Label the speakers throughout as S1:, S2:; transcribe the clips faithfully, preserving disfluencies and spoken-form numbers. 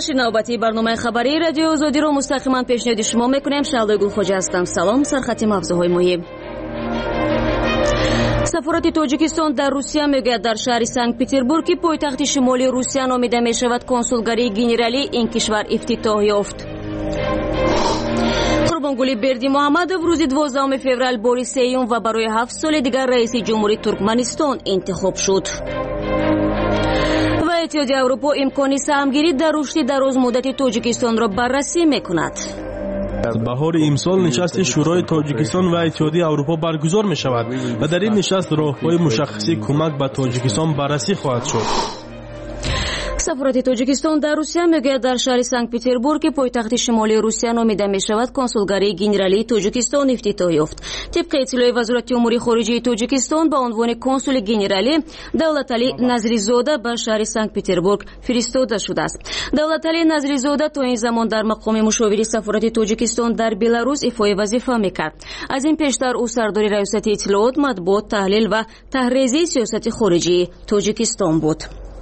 S1: نشر نوبتی برنامه خبری رادیو آزادی رو مستقیما پیشنهاد شما میکنیم. شعله گلخوجه هستم. سلام. سرخط مبزوهای مهم. سفارت تاجیکستان در روسیه میگوید در شهر سنت پتربورگ پایتخت شمالی روسیه نامیده می شود کنسولگری گنرالی این کشور افتتاح یافت. قربانگلی بردیمحمدov روز دوازدهم فوریه بار سیوم و برای هفت سال دیگر رئیس جمهوری ترکمنستان انتخاب شد. و اتحادیه اروپا امکان سهمگیری در رشد دراز مدت تاجیکستان را بررسی میکند.
S2: بهار امسال نشست شورای تاجیکستان و اتحادیه اروپا برگزار می شود و در این نشست راههای مشخصی کمک به تاجیکستان بررسی خواهد شد.
S1: سفارت تاجیکستان در روسیه میگوید در شهر سنت پتربورگ پایتخت شمالی روسیه نامیده می شود کنسولگری گنرالی تاجیکستان افتتاح یافت. طبق اطلاع وزارت امور خارجه تاجیکستان به عنوان کنسول گنرالی دولتعلی نظریزاده به شهر سنت پتربورگ فرستاده شده است. دولتعلی نظریزاده تا این زمان در مقام مشاور سفارت تاجیکستان در بلاروس ایفای وظیفه میکرد. از این پیشتر او سردار ریاست اطلاعات، مطبوعات، تحلیل و تحریزی سیاست خارجی تاجیکستان بود.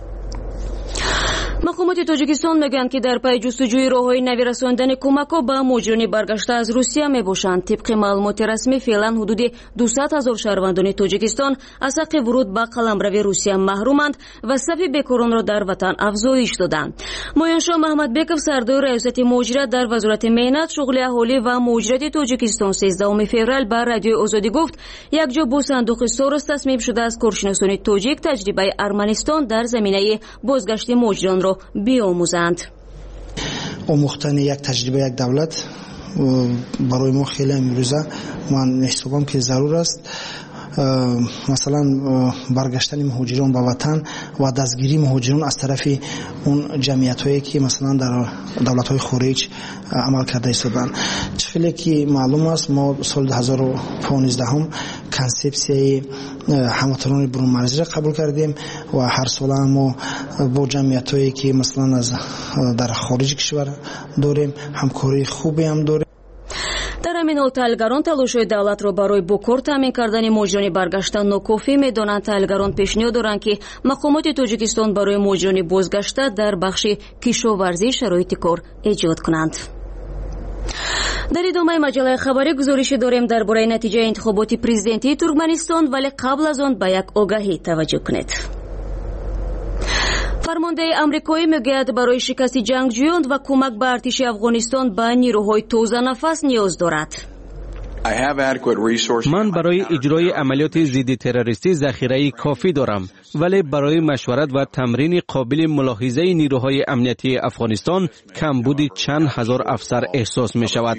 S1: مقامات تاجیکستان میگویند که در پی جستجوی راههای نوی رساندن کمک‌ها به مهاجران برگشته از روسیه میباشند. طبق معلومات رسمی فعلا حدود دویست هزار شهروندان تاجیکستان از حق ورود به قلمرو روسیه محرومند و صف بیکاران را در وطن افزایش دادند. مویانشاه محمدبکov سردار ریاست مهاجرت در وزارت مهنت، شغل اهالی و مهاجرت تاجیکستان سیزدهم فوریه به رادیو آزادی گفت یک جا با صندوق ساروس تصمیم شده از کارشناسان تاجیک تجربه ارمنستان در زمینه بازگشت مهاجران را بیاموزند.
S3: آموختن یک تجربه یک دولت برای ما خیلی امروزه من محسوبم که ضرور است. مثلا برگشتن مهاجران به وطن و دستگیری مهاجران از طرف اون جمعیت هایی که مثلا در دولت های خارج عمل کرده ایستادن. چفیلی که معلوم است ما سال دو هزار و پانزده هم کنسپسیای هموطنان برون مرزی را قبول کردیم و هر سال ما با جمعیت هایی که مثلا از در خارج کشور داریم همکاری خوبی هم داریم.
S1: در همین حال تحلیلگران تلاش‌های دولت را برای با کار تامین کردن مهاجران برگشته ناکافی می‌دانند. تحلیلگران پیشنهاد دارند که مقامات تاجیکستان برای مهاجران بازگشته در بخش کشاورزی شرایط کار ایجاد کنند. در ادامه مجله خبری گزارش داریم درباره نتیجه انتخابات پرزیدنتی ترکمنستان، ولی قبل از آن به یک آگاهی توجه کنید. فرمانده امریکایی میگوید برای شکست جنگجویان و کمک به ارتش افغانستان به نیروهای تازه نفس نیاز دارد.
S4: من برای اجرای عملیات ضد تروریستی ذخیره کافی دارم، ولی برای مشورت و تمرین قابل ملاحظه نیروهای امنیتی افغانستان کمبود چند هزار افسر احساس می شود.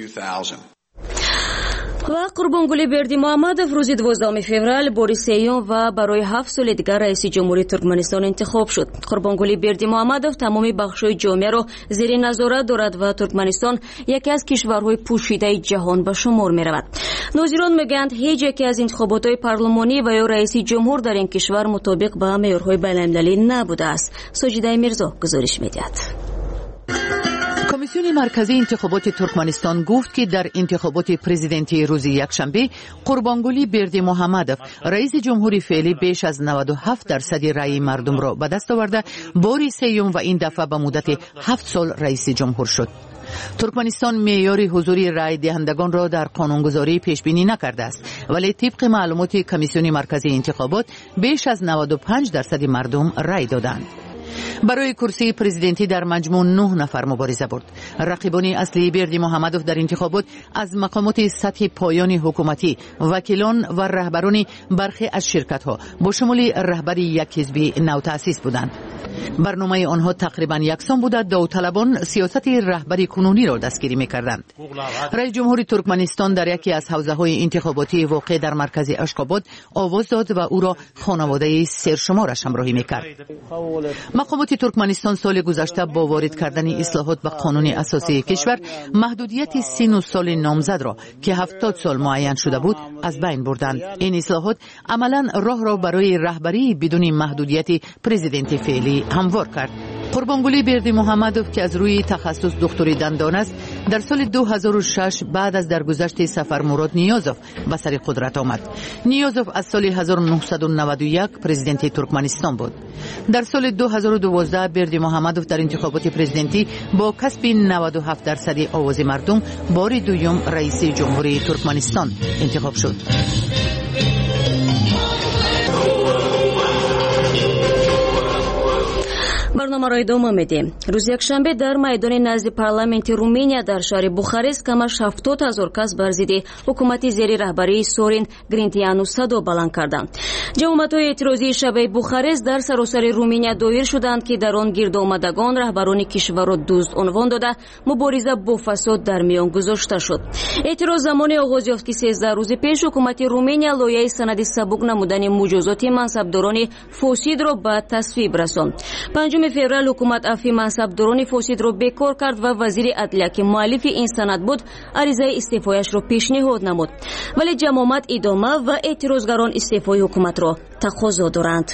S1: و قربانگلی بردیمحمدov روز دوازدهم فوریه بار سیوم و برای هفت سال دیگر رئیس جمهوری ترکمنستان انتخاب شد. قربانگلی بردیمحمدov تمامی بخش‌های جامعه را زیر نظارت دارد و ترکمنستان یکی از کشورهای پوشیده جهان به شمار می‌رود. ناظران میگویند هیچ یکی از انتخابات‌های پارلمانی و یا رئیس جمهور در این کشور مطابق با معیارهای بین‌المللی نبوده است. ساجده میرزا گزارش می‌دهد.
S5: کمیسیون مرکزی انتخابات ترکمنستان گفت که در انتخابات پرزیدنتی روز یکشنبه قربانگلی بردیمحمدov رئیس جمهوری فعلی بیش از نود و هفت درصد رأی مردم را به دست آورده بار سیوم و این دفعه به مدت هفت سال رئیس جمهور شد. ترکمنستان معیار حضوری رای دهندگان را در قانونگذاری پیش بینی نکرده است، ولی طبق معلومات کمیسیون مرکزی انتخابات بیش از نود و پنج درصد مردم رای دادند. برای کرسی پرزیدنتی در مجموع نه نفر مبارزه برد. رقیبان اصلی بردیمحمدov در انتخابات از مقامات سطح پایان حکومتی، وکیلان و رهبران برخی از شرکت‌ها با شمول رهبر یک حزب نوتأسیس بودند. برنامه آنها تقریبا یکسان بود. داوطلبان سیاست رهبری کنونی را دستگیری می‌کردند. رئیس جمهور ترکمنستان در یکی از حوزه‌های انتخاباتی واقع در مرکز اشخاباد آواز داد و او را خانواده سرشمارش همراهی می‌کرد. مقامات ترکمنستان سال گذشته با وارد کردن اصلاحات به قانون اساسی کشور محدودیت سن و سال نامزد را که هفتاد سال معین شده بود از بین بردند. این اصلاحات عملاً راه را برای رهبری بدون محدودیت پرزیدنت فعلی هموار کرد. قربانگلی بردیمحمدوف که از روی تخصص دکتری دندان است، در سال دو هزار و شش بعد از درگذشت سفرمراد نیازوف به سر قدرت آمد. نیازوف از سال هزار و نهصد و نود و یک پرزیدنت ترکمنستان بود. در سال دو هزار و دوازده بردیمحمدوف در انتخابات پرزیدنتی با کسب نود و هفت درصد آواز مردم بار دوم رئیس جمهوری ترکمنستان انتخاب شد.
S1: برنامه را ادامه میدیم. روز یکشنبه در میدان نزد پارلمانت رومانیا در شهر بوخارست کمش هفتاد هزار کس بر ضد حکومت زیر رهبری سورین گرینتیانو صدا بلند کردند. جماعت‌های اعتراضی شبه بوخارست در سراسر رومانیا دایر شدند که در آن گرد آمدگان رهبران کشور را دزد عنوان داده مبارزه با فساد در میان گذاشته شد. اعتراض زمان آغاز یافت که سیزده روز پیش حکومت رومانیا لایحه سند سبک نمودن مجازات منصبداران فاسد را به تصویب رساند. پنجم فوریه حکومت عفو منصبداران فاسد را بیکار کرد و وزیر عدلیه که مؤلف این سند بود عریضه استعفایش را پیشنهاد نمود، ولی جماعت ادامه و اعتراضگران استعفای حکومت را تقاضا دارند.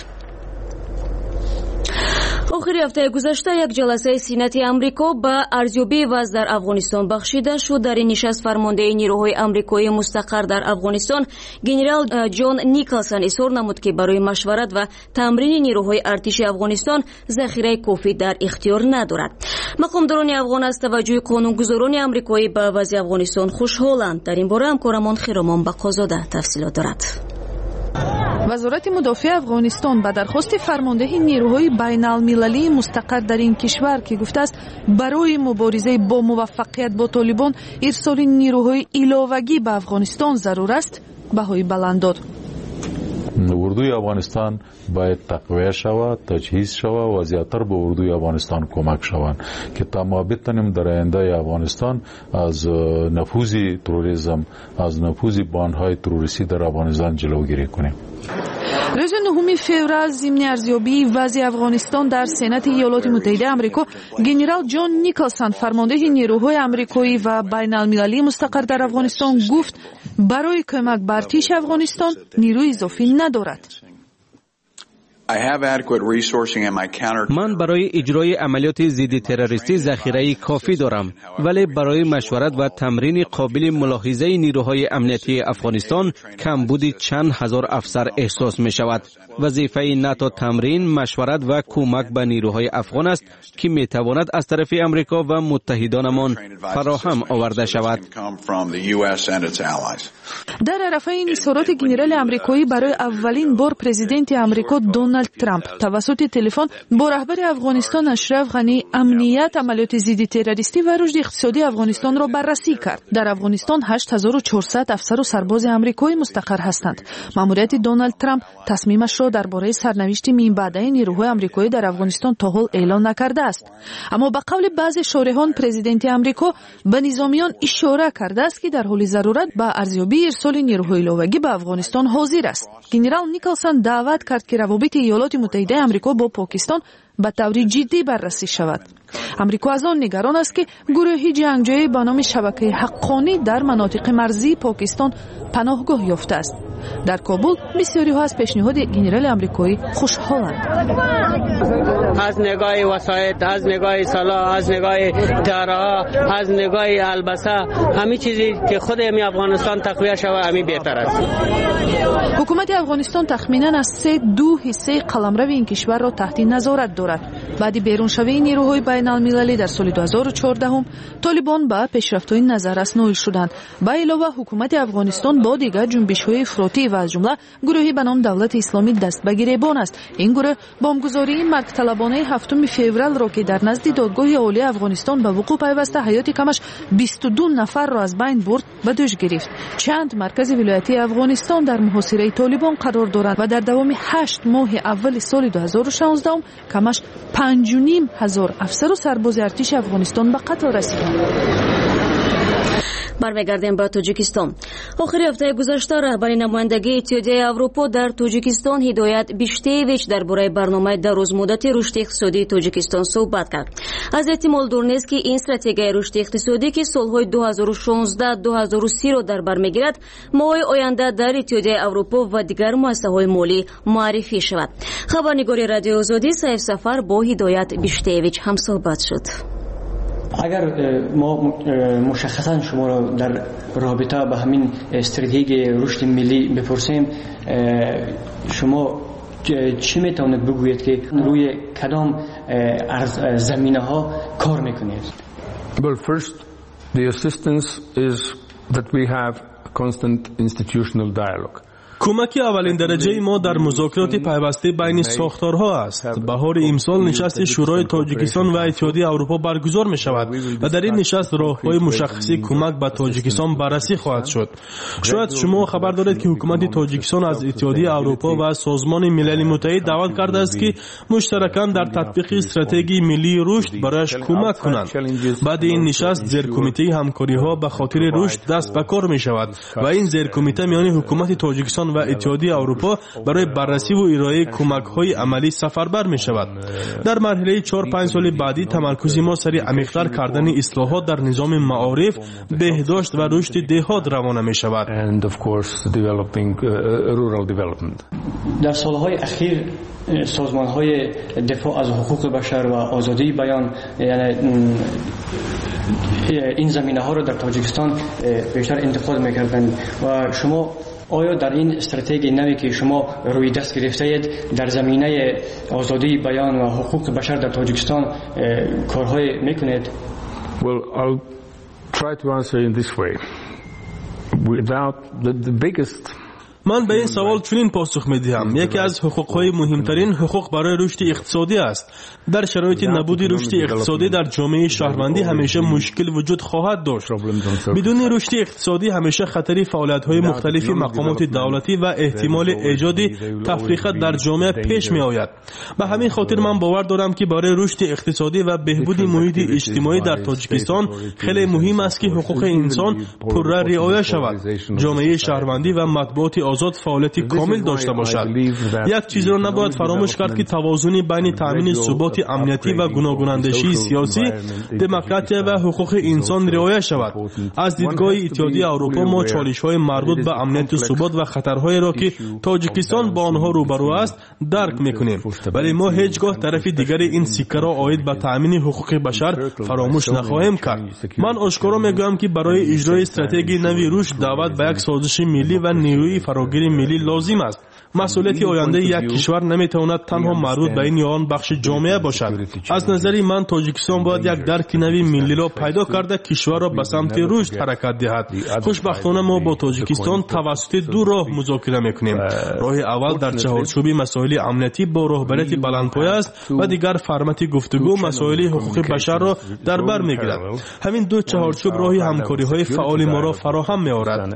S1: آخر هفته گذشته یک جلسه سینات آمریکا به ارزیابی وضع در افغانستان بخشیده شد. در این نشست فرمانده نیروهای آمریکایی مستقر در افغانستان گنرال جان نیکلسون اظهار نمود که برای مشورت و تمرین نیروهای ارتش افغانستان ذخیره کافی در اختیار ندارد. مقامداران افغان از توجه قانونگذاران آمریکایی به وضع افغانستان خوشحالند. در این باره همکارمان خیرامان بقازاده تفصیلات دارد.
S6: وزارت مدافع افغانستان به درخواست فرمانده نیروهای بین المللی مستقر در این کشور که گفته است برای مبارزه با موفقیت با طالبان ارسال نیروهای علاوگی به افغانستان ضرور است، بهای بلند داد.
S7: اردوی افغانستان باید تقویه شود، تجهیز شود و زیاتر به اردوی افغانستان کمک شوند که تا ما بتونیم در آینده افغانستان از نفوذ تروریسم، از نفوذ باندهای تروریستی در افغانستان جلوگیری کنیم.
S6: روز نهم فوریه ضمن ارزیابی وضع افغانستان در سنات ایالات متحده آمریکا گنرال جان نیکلسون فرمانده نیروهای آمریکایی و بین المللی مستقر در افغانستان گفت برای کمک به ارتش افغانستان نیروی اضافی ندارد.
S4: من برای اجرای عملیات ضد تروریستی ذخیره کافی دارم، ولی برای مشورت و تمرین قابل ملاحظه نیروهای امنیتی افغانستان کمبود چند هزار افسر احساس می شود. وظیفه ناتو تمرین، مشورت و کمک به نیروهای افغان است که می تواند از طرف امریکا و متحدانمان فراهم آورده شود.
S6: در عرفه این اظهارات گنرال آمریکایی برای اولین بار پرزیدنت آمریکا دونالد ترامپ توسط تلفن با رهبر افغانستان اشرف غنی امنیت، عملیات ضد تروریستی و رشد اقتصادی افغانستان را بررسی کرد. در افغانستان هشت هزار و چهارصد افسر و سرباز آمریکایی مستقر هستند. ماموریت دونالد ترامپ تصمیمش را درباره سرنوشت مینبعده نیروهای آمریکایی در افغانستان تا حال اعلام نکرده است، اما به قول بعضی شارحان پرزیدنت آمریکا به نظامیان اشاره کرده است که در حال ضرورت به ارزیابی ارسال نیروهای علاوگی به افغانستان حاضر است. گنرال نیکلسون دعوت کرد که روابط ایالات متحده آمریکا با پاکستان به طور جدی بررسی شود. آمریکا از آن نگران است که گروهی جنگجوی به نام شبکه حقانی در مناطق مرزی پاکستان پناهگاه یافته است. در کابل بسیاری ها از پیشنهاد گنرال آمریکایی خوشحالند.
S8: از نگاه وسایط، از نگاه سلاح، از نگاه دارا، از نگاه البسه، همه چیزی که خود امی افغانستان تقویه شود همی بهتر است.
S6: حکومت افغانستان تخمینا از سه دو حصه قلمرو این کشور را تحت نظارت دارد. بعد بیرون شوی نیروهای بین المللی در سال دو هزار و چهارده هم طالبان به پیشرفت‌های نظررس نائل شدند. به علاوه حکومت افغانستان با دیگر جنبش‌های افراطی و از جمله گروهی به نام دولت اسلامی دست به گریبان است. این گروه بمبگذاری مرگ طلبانه هفتم فوریه را که در نزد دادگاه عالی افغانستان به وقوع پیوسته حیات کمش بیست و دو نفر را از بین برد و دوش گرفت. چند مرکز ولایتی افغانستان در محاصره طالبان قرار دارند و در دوام هشت ماه اول سال دو هزار و شانزده کمش پنج و نیم هزار افسر و سرباز ارتش افغانستان به قتل رسیدند.
S1: برمیگردیم به تاجیکستان. آخر هفته گذشته رهبر نمایندگی اتحادیه اروپا در تاجیکستان هدایت بیشتیویچ درباره برنامه درازمدتی رشد اقتصادی تاجیکستان صحبت کرد. از احتمال دور نیست که این استراتژی رشد اقتصادی که سالهای دو هزار و شانزده تا دو هزار و سی را در بر میگیرد ماهای آینده در اتحادیه اروپا و دیگر مؤسسه‌های مالی معرفی شود. خبرنگار رادیو آزادی سیف سفر با هدایت بیشتیویچ هم صحبت شد.
S9: اگر ما مشخصا شما را در رابطه به همین استراتژی رشد ملی بپرسیم، شما چی میتونید بگویید که روی کدام زمینه ها کار میکنید؟
S10: Well, first, the assistance is that we have constant institutional dialogue.
S2: کمک اولین درجه ما در مذاکرات پیوسته بین ساختارها است. بهار امسال نشست شورای تاجیکستان و اتحادیه اروپا برگزار می شود و در این نشست راههای مشخصی کمک به تاجیکستان بررسی خواهد شد. شاید شما خبر دارید که حکومت تاجیکستان از اتحادیه اروپا و سازمان ملل متحد دعوت کرده است که مشترکاً در تطبیق استراتژی ملی رشد برایش کمک کنند. بعد این نشست زیر کمیته همکاری ها به خاطر رشد دست به کار می شود و این زیر کمیته میان حکومت تاجیکستان و اتحادیه اروپا برای بررسی و ارائه کمک‌های عملی سفربر می‌شود. در مرحله چهار پنج سال بعدی تمرکز ما سری عمیق‌تر کردن اصلاحات در نظام معارف، بهداشت و رشد دهات روانه می‌شود.
S9: در سالهای اخیر سازمان‌های دفاع از حقوق بشر و آزادی بیان یعنی این زمینه‌ها را در تاجیکستان بیشتر انتقاد می‌کردند و شما آیا در این استراتژی نوی که شما روی دست گرفته اید در زمینه آزادی بیان و حقوق بشر در تاجیکستان کارهای میکنید؟
S10: Well, I'll try to answer in this way. Without the, the biggest
S2: من به این سوال چنین پاسخ می‌دهم: یکی از حقوق‌های مهمترین حقوق برای رشد اقتصادی است. در شرایط نبود رشد اقتصادی در جامعه شهروندی همیشه مشکل وجود خواهد داشت. بدون رشد اقتصادی همیشه خطری فعالیت‌های مختلف مقامات دولتی و احتمال ایجاد تفریقات در جامعه پیش می‌آید. به همین خاطر من باور دارم که برای رشد اقتصادی و بهبود محیط اجتماعی در تاجیکستان خیلی مهم است که حقوق انسان پررا رعایت شود. جامعه شهروندی و مطبوعات آزاد فعالیت کامل داشته باشد. یک چیز را نباید فراموش کرد که توازن بین تامین ثبات امنیتی و گوناگون سیاسی، دموکراسی و حقوق انسان رعایت شود. از دیدگاه اتحادیه اروپا ما چالش‌های مربوط به امنیت و ثبات و خطرهایی را که تاجیکستان با آنها روبرو است درک می‌کنیم، ولی ما هیچگاه طرف دیگر این سکه را عاید به تامین حقوق بشر فراموش نخواهیم کرد. من آشکارا میگویم که برای اجرای استراتژی نوی رشد دعوت به یک سازش ملی و نیروی فراگیر ملی لازم است. مسئولیت آینده یک کشور نمیتواند تنها مربوط به این یا آن بخش جامعه باشد. از نظر من تاجیکستان باید یک درک نوی ملی را پیدا کرده کشور را به سمت رشد حرکت دهد. خوشبختانه ما با تاجیکستان توسط دو راه مذاکره میکنیم. راه اول در چهارچوب مسائل امنیتی با رهبریت بلندپایه است و دیگر فرمت گفتگو مسائل حقوق بشر را در بر میگیرد. همین دو چهارچوب راه همکاری های فعال ما را فراهم میآورد.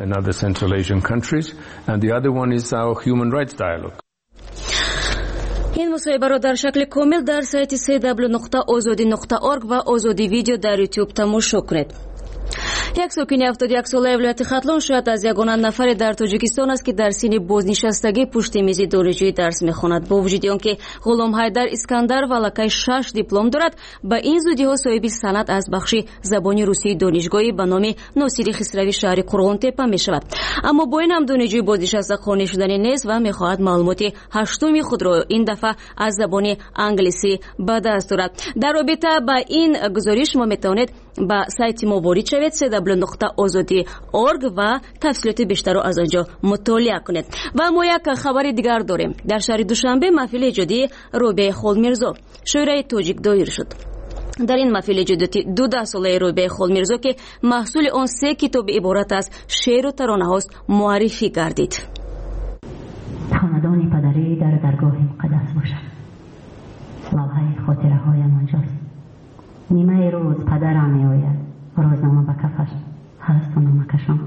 S1: این مصاحبه را در شکل کامل در سایت سی دبلیو نقطه آزادی نقطه اورگ و آزادی ویدیو در یوتیوب تماشا کنید. یک ساکن هفتاد و یک ساله ولایت خطلان شاید از یگانه نفر در تاجیکستان است که در سن بازنشستگی پشت میز دانشجویی درس میخواند. با وجود آنکه غلام حیدر اسکندر ولکه شش دیپلم دارد، با این زودی‌ها صاحب سند از بخش زبان روسی دانشگاهی به نام ناصری خسروی شهر قرغان تپه میشود. اما با این هم دانشجوی بازنشسته قانع شدنی نیست و میخواهد معلومات هشتم خود را این دفعه از زبان انگلیسی به دست دارد. در رابطه با این گزارش ما میتوانید با سایت ما وارد شوید سی دبلیو نقطه آزادی اورگ و تفصیلات بیشتر را از آنجا مطالعه کنید. و ما یک خبر دیگر داریم. در شهر دوشنبه محفل ایجادی روبه خولمیرزا شورای تاجیک دایر شد. در این محفل ایجادی دو ساله روبه خولمیرزا که محصول آن سه کتاب عبارت از شعر و ترانه هاست معرفی گردید.
S11: خاندان پدری در درگاه مقدس باشد. لوحه خاطره هایم آنجاست. نیمه روز پدرم می آید، روزنامه به کفش هست و نمکشان.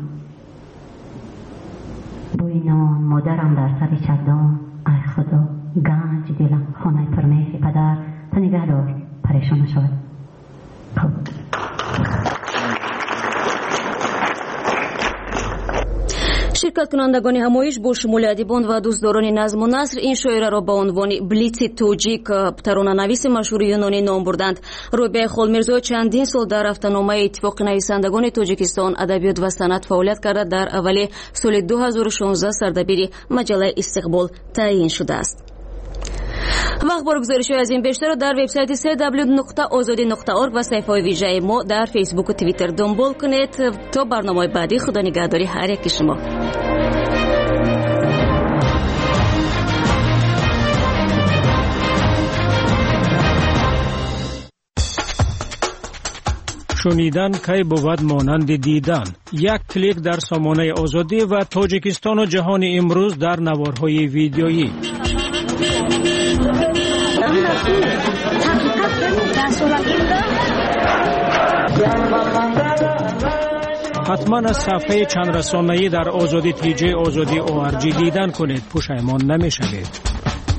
S11: بوی نان مادرم در سر چدان. ای خدا گنج دلم خانه پرمهر پدر تا نگه دار پریشان شود.
S1: شرکت کنندگان همایش با شمول ادیبان و دوستداران نظم و نثر این شاعره را با عنوان بلیتس توجیک ترانه‌نویس مشهور یونانی نام بردند. ربیع خالمیرزو چندین سال در هفته‌نامه اتفاق نویسندگان تاجیکستان ادبیات و صنعت فعالیت کرده. در اول سال دو هزار و شانزده سردبیر مجله استقبال تعیین شده است. و اخبار گزارش‌های از این بیشتر را در وبسایت سی دبلیو نقطه آزادی نقطه اورگ و صفحه ویژه ما در فیسبوک و توییتر دنبال کنید. تا برنامه بعدی، خدا نگهداری هر یک شما.
S12: شنیدن کی بود مانند دیدن. یک کلیک در سامانه آزادی و تاجیکستان و جهان امروز در نوارهای ویدیویی. حتما از صفحه چند رسانه‌ای در آزادی تی جی آزادی او آر جی دیدن کنید. پشیمان نمی‌شوید.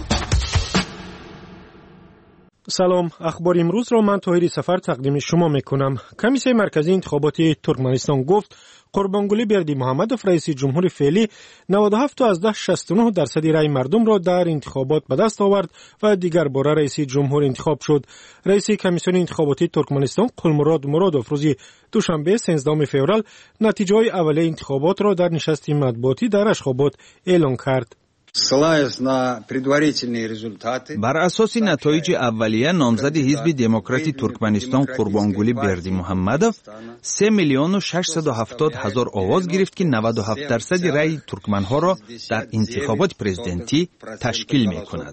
S13: سلام، اخبار امروز را من طاهری سفر تقدیم شما میکنم. کمیسیون مرکزی انتخابات ترکمنستان گفت قربانگلی بردیمحمدوف رئیس جمهور فعلی نود و هفت از ده شصت و نه درصد رای مردم را در انتخابات به دست آورد و دیگر باره رئیس جمهور انتخاب شد. رئیس کمیسیون انتخاباتی ترکمنستان قلمراد مرادوف روز دوشنبه سیزدهم فوریه نتیجه های اولیه انتخابات را در نشست مطبوعاتی در اشخاباد اعلام کرد.
S14: بر اساس نتایج اولیه نامزد حزب دموکراتی ترکمنستان قربانگلی بردیمحمدوف سه میلیون و ششصد و هفتاد هزار آواز گرفت که نود و هفت درصد رای ترکمنها را در انتخابات پرزیدنتی تشکیل می کند.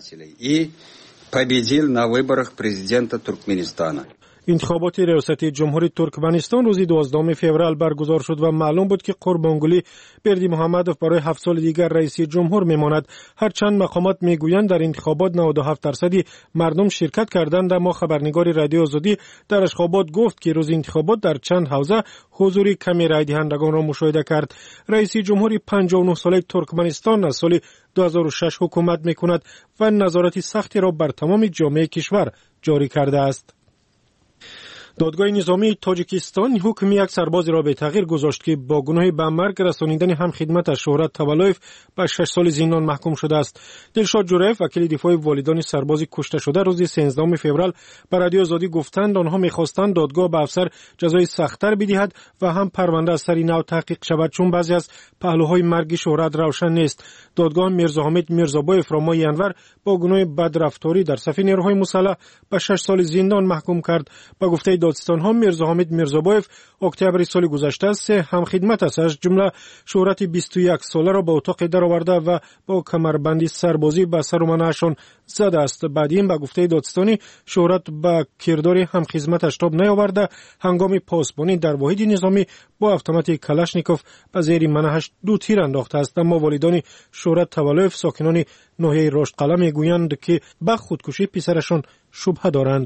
S13: انتخابات ریاست جمهوری ترکمنستان روز دوازدهم فوریه برگزار شد و معلوم بود که قربانگلی بردیمحمدوف برای هفت سال دیگر رئیس جمهور میماند. هرچند مقامات میگویند در انتخابات نود و هفت درصدی مردم شرکت کردند، اما خبرنگار رادیو آزادی در اشخاباد گفت که روز انتخابات در چند حوزه حضور کمی رای دهندگان را مشاهده کرد. رئیس جمهوری پنجاه و نه ساله ترکمنستان از سال دو هزار و شش حکومت میکند و نظارت سختی را بر تمام جامعه کشور جاری کرده است. دادگاه نظامی تاجیکستان حکم یک سرباز را به تغییر گذاشت که با گناه به مرگ رسانیدن هم خدمت شهرت تولایف به شش سال زندان محکوم شده است. دلشاد جورایف وکیل دفاع والدان سرباز کشته شده روز سیزدهم فوریه به رادیو آزادی گفتند آنها می‌خواستند دادگاه به افسر جزای سخت‌تر بدهد و هم پرونده از سر نو تحقیق شود، چون بعضی از پهلوهای مرگ شهرت روشن نیست. دادگاه میرزا حامد میرزابایف را ماه ینور با گناه بدرفتاری در صف نیروهای مسلح به شش سال زندان محکوم کرد. با گفته دادستان ها میرزا حامد میرزابایف اکتبر سال گذشته سه هم خدمت است، از جمله شهرت بیست و یک ساله را به اتاق درآورده و با کمربندی سربازی به سر و منهشان زده است. بعد این با گفته دادستانی شهرت به کردار هم خدمتش تاب نیاورده هنگام پاسبانی در واحد نظامی با اتومات کلاشنیکوف به زیر منهش دو تیر انداخته است. اما والدان شهرت تولایف ساکنان ناحیه رشتقلعه میگویند که به خودکشی پسرشان شبهه دارند.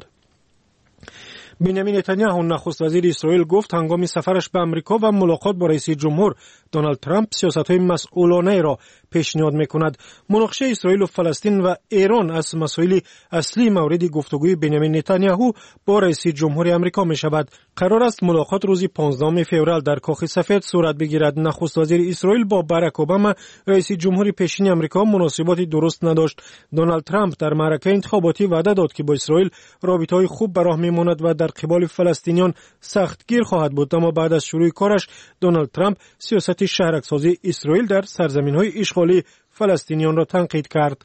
S13: بنیامین نتانیاهو نخست وزیر اسرائیل گفت هنگام سفرش به امریکا و ملاقات با رئیس جمهور دونالد ترامپ سیاست‌های مسئولانه را پیشنهاد می‌کند. مناقشه اسرائیل و فلسطین و ایران از مسائل اصلی مورد گفتگوی بنیامین نتانیاهو با رئیس جمهور آمریکا می‌شود. قرار است ملاقات روز پانزدهم فوریه در کاخ سفید صورت بگیرد. نخست وزیر اسرائیل با باراک اوباما رئیس جمهور پیشین آمریکا مناسبات درست نداشت. دونالد ترامپ در معرکه انتخاباتی وعده داد که با اسرائیل رابطه‌های خوب به راه می‌ماند و در قبال فلسطینیان سختگیر خواهد بود، اما بعد از شروع کارش دونالد ترامپ سیاست شهرک‌سازی اسرائیل در سرزمین‌های اشغالی فلسطینیان را تنقید کرد.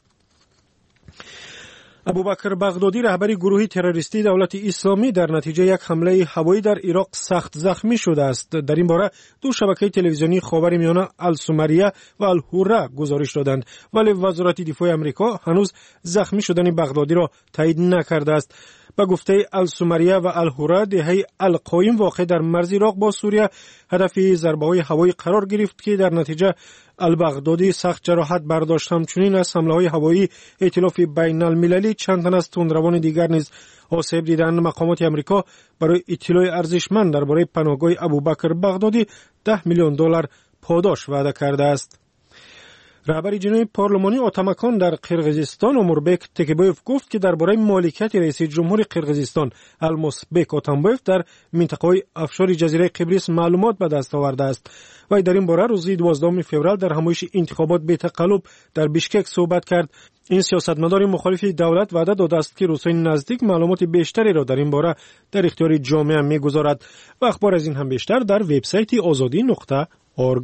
S13: ابوبکر بغدادی رهبر گروه تروریستی دولت اسلامی در نتیجه یک حمله هوایی در عراق سخت زخمی شده است. در این باره دو شبکه تلویزیونی خاورمیانه السومریه و الهوره گزارش دادند، ولی وزارت دفاع آمریکا هنوز زخمی شدن بغدادی را تایید نکرده است. با گفته السومریه و الهوره دهه القایم واقع در مرز عراق با سوریه هدف ضربه‌های هوایی قرار گرفت که در نتیجه البغدادی سخت جراحت برداشت. همچنین از حمله‌های هوایی ائتلاف بین المللی چند تن از تندروان دیگر نیز آسیب دیدند. مقامات آمریکا برای اطلاع ارزشمند درباره پناهگاه ابوبکر بغدادی ده میلیون دلار پاداش وعده کرده است. رهبر جنای پارلمانی اتامکان در قرقیزستان اموربک تکیبویف گفت که درباره مالکیت رئیس جمهور قرقیزستان المسبک اتامبویف در منطقه افشار جزیره قبرس معلومات به دست آورده است. و در این باره روز دوازدهم فوریه در همایش انتخابات به تقلب در بیشکک صحبت کرد. این سیاستمدار مخالف دولت وعده داده است که روزهای نزدیک معلومات بیشتری را در این باره در اختیار جامعه می‌گذارد. و اخبار از این هم بیشتر در وبسایت آزادی نقطه اورگ.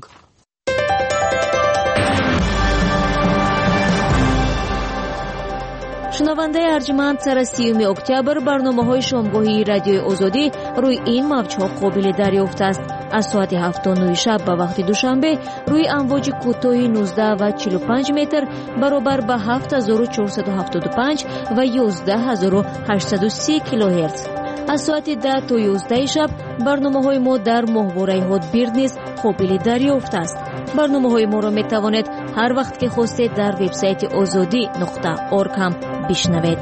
S1: شنونده ارجمند، سر سیوم اکتبر برنامه‌های شامگاهی رادیوی آزادی روی این موج‌ها قابل دریافت است. از ساعت هفت تا نه شب به وقت دوشنبه روی امواج کوتاه نوزده و چهل و پنج متر برابر به هفت هزار و چهارصد و هفتاد و پنج و یازده هزار و هشتصد و سی کیلوهرتز. از ساعت ده تا یازده شب برنامه‌های ما در ماهواره هاتبیرد نیز قابل دریافت است. برنامه‌های ما را می‌توانید هر وقت که خواستید در وبسایت آزادی نقطه اورگ هم بشنوید.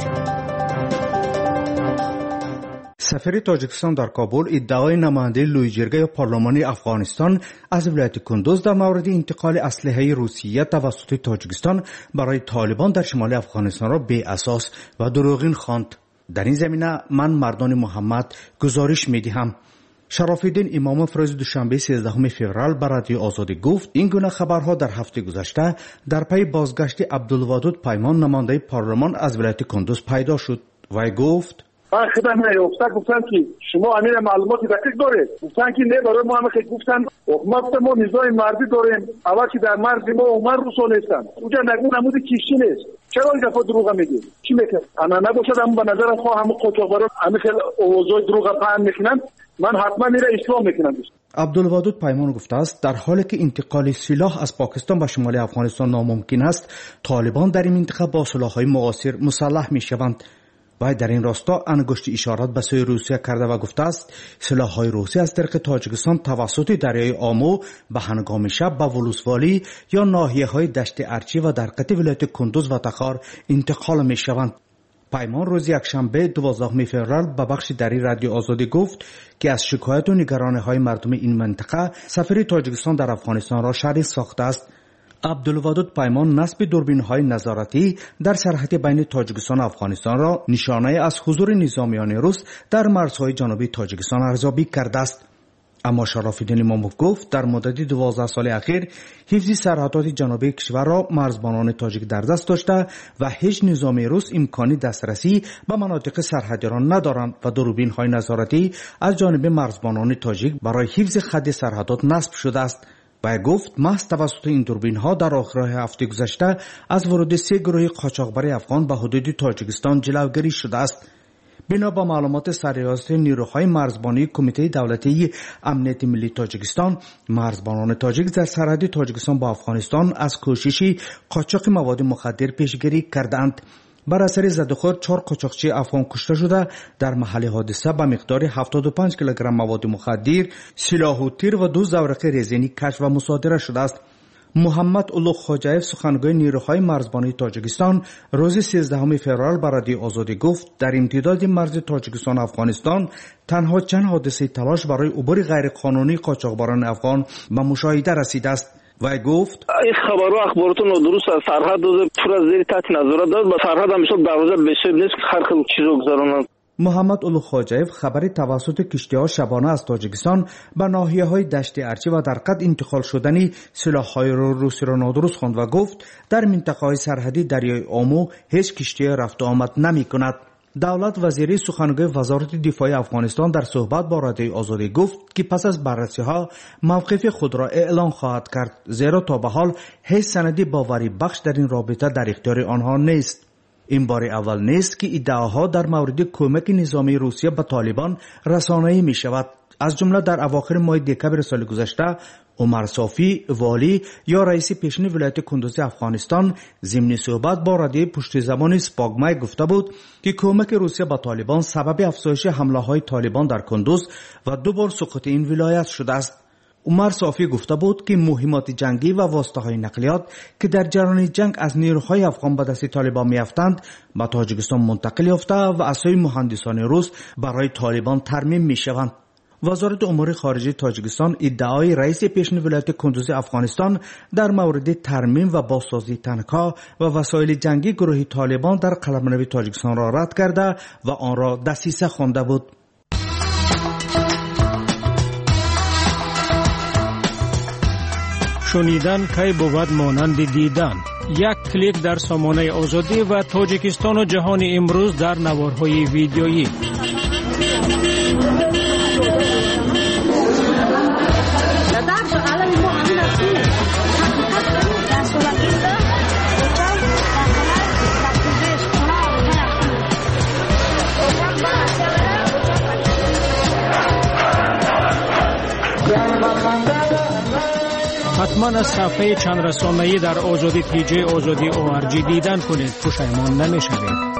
S15: سفیر تاجیکستان در کابل ادعای نماینده لویجرگه پارلمانی افغانستان از ولایت کندوز در مورد انتقال اسلحه روسیه توسط تاجیکستان برای طالبان در شمال افغانستان را بی اساس و دروغین خواند. در این زمینه من مردان محمد گزارش می‌دهم. شرافالدین امام روز دوشنبه سیزدهم فوریه بر رادیو آزادی گفت این گونه خبرها در هفته گذشته در پی بازگشت عبدالودود پیمان نماینده پارلمان از ولایت کندوز پیدا شد. وی گفت
S16: من خدمت نیافتم گفتن که شما امیر معلومات دقیق دارید. گفتن که نه، برای ما هم خیلی گفتن حکومت ما نظام مردی داریم، اول که در مرز ما عمر روسا نیستن، اونجا نگون نمود کشتی نیست. چرا این دفعه دروغ میگی؟ چی میکنه؟ انا نباشد هم به نظر خواهم هم قاچاقبران همین خیلی اوضاع دروغ پهن میکنن، من حتما میره اسلام میکنم.
S15: عبدالودود پیمان گفته است در حالی که انتقال سلاح از پاکستان به شمال افغانستان ناممکن است، طالبان در این منطقه با سلاح‌های معاصر مسلح میشوند. و در این راستا انگشت اشارت به سوی روسیه کرده و گفته است سلاح‌های روسی از طریق تاجیکستان توسط دریای آمو به هنگام شب به ولسوالی یا ناحیه‌های دشت ارچی و در قطع ولایت کندوز و تخار انتقال می‌شوند. پیمان روز یکشنبه دوازدهم فوریه به بخش دری رادیو آزادی گفت که از شکایت و نگرانی‌های مردم این منطقه سفیر تاجیکستان در افغانستان را شریک ساخته است. عبدالودود پیمان نصب دوربین‌های نظارتی در سرحد بین تاجیکستان و افغانستان را نشانه از حضور نظامیان روس در مرزهای جنوبی تاجیکستان ارزیابی کرده است. اما شرافالدین اماموف گفت در مدت دوازده سال اخیر حفظ سرحدات جنوبی کشور را مرزبانان تاجیک در دست داشته و هیچ نظامی روس امکانی دسترسی به مناطق سرحدی را ندارند و دوربین‌های نظارتی از جانب مرزبانان تاجیک برای حفظ خط سرحدات نصب شده است. و گفت محض توسط این دوربین ها در آخر هفته گذشته از ورود سه گروه قاچاقبر افغان به حدود تاجیکستان جلوگیری شده است. بنا به معلومات سرریاست نیروهای مرزبانی کمیته دولتی امنیت ملی تاجیکستان، مرزبانان تاجیک در سرحد تاجیکستان با افغانستان از کوشش قاچاق مواد مخدر پیشگیری کردند. بر اثر زدخور چهار قاچاقچی افغان کشته شده. در محل حادثه به مقدار هفتاد و پنج کیلوگرم مواد مخدر، سلاح و تیر و دو زورق رزینی کشف و مصادره شده است. محمد اولوغ خوجایف سخنگوی نیروهای مرزبانی تاجیکستان روز سیزدهم فوریه بر رادیو آزادی گفت در امتداد مرز تاجیکستان و افغانستان تنها چند حادثه تلاش برای عبور غیرقانونی قاچاقبران افغان به مشاهده رسیده است. و گفت
S17: این خبرها اخبارات نادرست است. سرحد پر از زیر تحت نظارت دارد. با سرحد همیشه دروازه بشه نیست که هر خیلی چیزو گذارونند.
S15: محمد اولوغ خوجایف خبری توسط کشتی‌ها شبانه از تاجیکستان به ناحیه‌های دشت ارچی و در قد انتقال شدنی سلاح‌های روسی را نادرست خواند و گفت در منطقه‌های سرحدی دریای آمو هیچ کشتی رفت و آمد نمی‌کند. دولت وزیری سخنگوی وزارت دفاع افغانستان در صحبت با رادیو آزادی گفت که پس از بررسی‌ها موقف خود را اعلام خواهد کرد، زیرا تا به حال هیچ سندی باوری بخش در این رابطه در اختیار آنها نیست. این بار اول نیست که ادعاها در مورد کمک نظامی روسیه به طالبان رسانه‌ای می شود. از جمله در اواخر ماه دکبر سال گذشته عمر صافی والی یا رئیس پیشین ولایت کندوز افغانستان ضمن صحبت با رادیو پشت زمان سپاگمای گفته بود که کمک روسیه به طالبان سبب افزایش حمله‌های طالبان در کندوز و دو بار سقوط این ولایت شده است. عمر صافی گفته بود که مهمات جنگی و واسطه‌های نقلیات که در جریان جنگ از نیروهای افغان به دست طالبان می‌افتند به تاجیکستان منتقل یافته و از سوی مهندسان روس برای طالبان ترمیم می‌شوند. وزارت امور خارجه تاجیکستان ادعای رئیس پیشین ولایت کندوز افغانستان در مورد ترمیم و بازسازی تانک‌ها و وسایل جنگی گروه طالبان در قلمرو تاجیکستان را رد کرده و آن را دسیسه خوانده بود.
S12: شنیدن کی بود مانند دیدن. یک کلیک در سامانه آزادی و تاجیکستان و جهان امروز در نوارهای ویدیویی. حتما از صفحه چند رسانه‌ای در آزادی پیجی آزادی او آر جی دیدن کنید، پشیمان نمی‌شوید.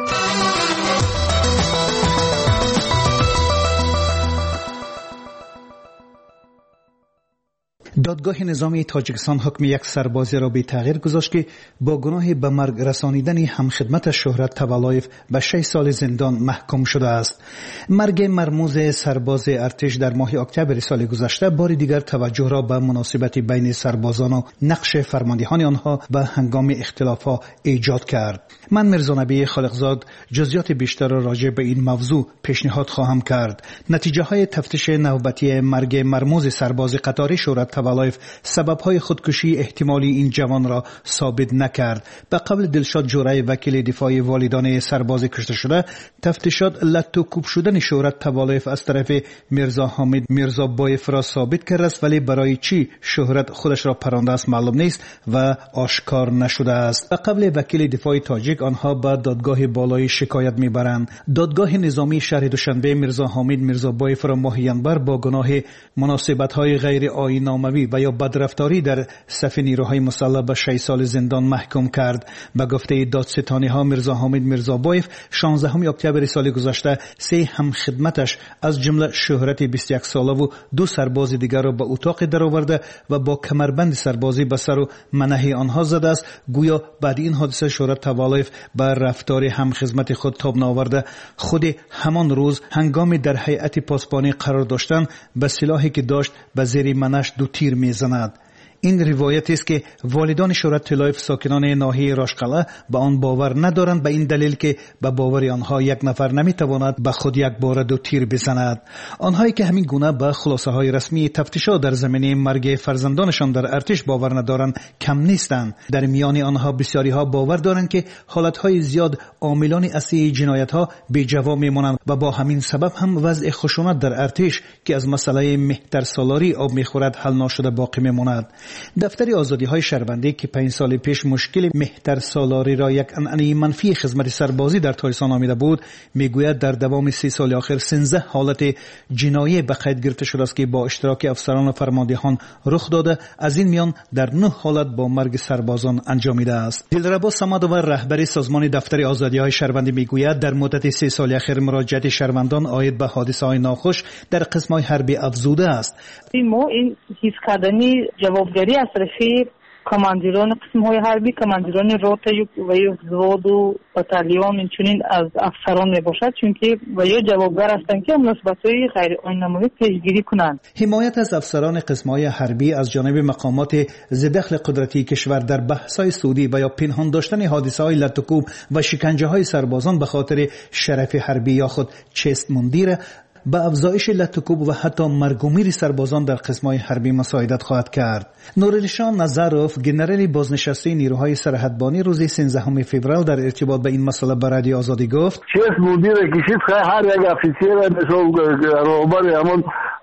S18: دادگاه نظامی تاجیکستان حکم یک سربازی را به تغییر گذاشت که با گناه به مرگ رسانیدن همخدمت شهرت تولایف به شش سال زندان محکوم شده است. مرگ مرموز سرباز ارتش در ماه اکتبر سال گذشته بار دیگر توجه را به مناسبت بین سربازان و نقش فرماندهان آنها به هنگام اختلافات ایجاد کرد. من میرزا نبی خالقزاد جزئیات بیشتر را راجع به این موضوع پیشنهاد خواهم کرد. نتیجه های تفتیش نوبتی مرگ مرموز سرباز قطاری شهرت تولایف سبب‌های خودکشی احتمالی این جوان را ثابت نکرد. به قول دلشاد جورای وکیل دفاع والدان سرباز کشته شده، تفتیشات لطو کوب شدن شهرت تولایف از طرف میرزا حامد میرزا بایف را ثابت کرده است، ولی برای چی شهرت خودش را پرانده است معلوم نیست و آشکار نشده است. به قول وکیل دفاع تاجیک، آنها به دادگاه بالای شکایت میبرند. دادگاه نظامی شهر دوشنبه میرزا حامد میرزا بایف را ماه ینبر با گناه مناسبت‌های غیر آیین‌ناموی و یا بدرفتاری در صف نیروهای مسلح به شش سال زندان محکوم کرد. به گفته دادستانی‌ها، میرزا حامد میرزا بایف شانزدهم اکتبر سال گذشته سه همخدمتش از جمله شهرت بیست و یک ساله و دو سرباز دیگر را به اتاق درآورده و با کمربند سربازی به سر و منه آنها زده است. گویا بعد این حادثه شهرت تولایف بر رفتار همخدمت خود تاب نآورده، خود همان روز هنگام در هیئت پاسبانی قرار داشتن به سلاحی که داشت به زیر منش دو تیر میزند. این روایت است که والدان شهرت تولایف ساکنان ناحیه راشقله به آن باور ندارند، به این دلیل که به باور آنها یک نفر نمیتواند به خود یک بار دو تیر بزند. آنهایی که همین گونه به خلاصه های رسمی تفتیشات در زمینه مرگ فرزندانشان در ارتش باور ندارند کم نیستند. در میان آنها بسیاری ها باور دارند که حالت های زیاد عاملان اصلی جنایت ها بی جواب میمانند و با همین سبب هم وضع خشونت در ارتش که از مسئله مهتر سالاری آب میخورد حل نشده باقی میماند. دفتر آزادی های شهروندی که پنج سال پیش مشکل مهتر سالاری را یک عنعنه منفی خدمت سربازی در تاجیکستان نامیده بود، میگوید در دوام سی سال آخر سیزده حالت جنایی به قید گرفته شده است که با اشتراک افسران و فرماندهان رخ داده. از این میان در نه حالت با مرگ سربازان انجامیده است. دلربا صمدوی رهبر سازمان دفتر آزادی های شهروندی میگوید در مدت سی سال اخیر مراجعت شهروندان عاید به حادثه های ناخوش در قسم‌های حربی افزوده است.
S19: ما این حس کردنی جوابداری از طرف کماندیران قسم‌های حربی، کماندیران روتا و یا وзвод و بتالیون اینچنین از افسران میباشد، چون که و یا جوابگر هستند که مناسبت‌های غیر آیین‌ناموی پیشگیری کنند.
S18: حمایت از افسران قسم‌های حربی از جانب مقامات ذی-دخل قدرتی کشور در بحث‌های سعودی و یا پنهان داشتن حادثه‌های لطوکوب و شکنجه‌های سربازان به خاطر شرف حربی یا خود چست مندیر با افزایش لطوکوب و حتی مرگ و میر سربازان در قسم‌های حربی مساعدت خواهد کرد. نورالشان نظروف، ژنرال بازنشسته نیروهای سرحدبانی، روز سیزدهم فوریه در ارتباط به این مسئله به رادیو آزادی گفت:
S20: چست مدیر کشید هر یک افسر مثل رهبر همون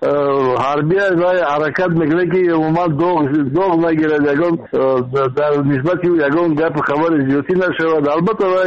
S20: حربی رای حرکت میکنه که عموما دوغ دوغ نگیره، یگان در نسبت یگان گپ خبر زیادی نشود. البته رای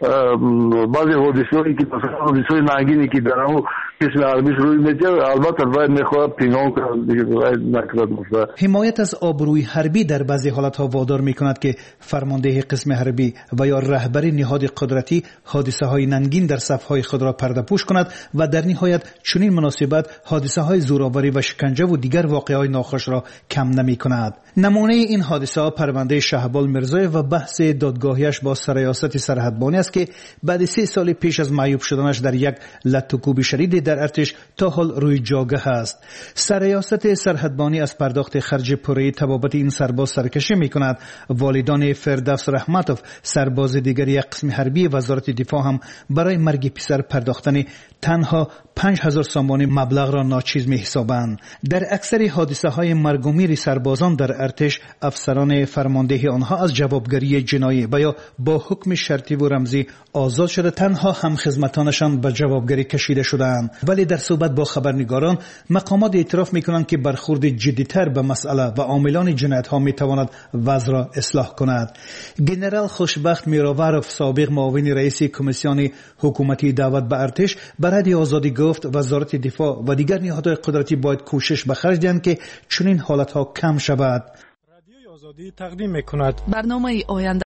S20: بعضی حادثه‌ای که مثلا حادثه‌های ننگینی که در همون قسم حربی روی میشه، البته رای میخواد پنهان کنه، رای نکرد.
S18: حمایت از آبروی حربی در بعضی حالتها وادار میکند که فرمانده قسم حربی و یا رهبر نهاد قدرتی حادثه های ننگین در صفهای خود را پرده پوش کند و در نهایت چنین مناسبت حادثه های زورآوری و شکنجه و دیگر واقعه‌های ناخوش را کم نمی کند. نمونه این حادثه ها پرونده شهبال میرزای و بحث دادگاهیش با سرایاست سرحدبانی است که بعد سه سال پیش از معیوب شدنش در یک لطوکوب شدید در ارتش تا حال روی جاگه است. سرریاست سرحدبانی از پرداخت خرج پوره تبابت این سرباز سرکشی می کند. والدان فردوس رحمتوف سرباز دیگر یک قسم حربی وزارت دفاع هم برای مرگ پسر پرداختن تنها پنج هزار سامانی مبلغ را ناچیز می حسابند. در اکثر حادثه های مرگ و میر سربازان در ارتش افسران فرمانده آنها از جوابگری جنایی و یا با حکم شرطی و رمزی آزاد شده، تنها هم خدمتانشان به جوابگری کشیده شدند. ولی در صحبت با خبرنگاران مقامات اعتراف میکنند که برخورد جدیتر به مسئله و عاملان جنایت ها میتواند وضع را اصلاح کند. گنرال خوشبخت میراوروف سابق معاون رئیس کمیسیون حکومتی دعوت به ارتش برای آزادی گفت وزارت دفاع و دیگر نهادهای قدرتی باید کوشش به خرج دهند که چنین حالت ها کم شود.
S13: رادیوی آزادی تقدیم میکند
S6: برنامه آینده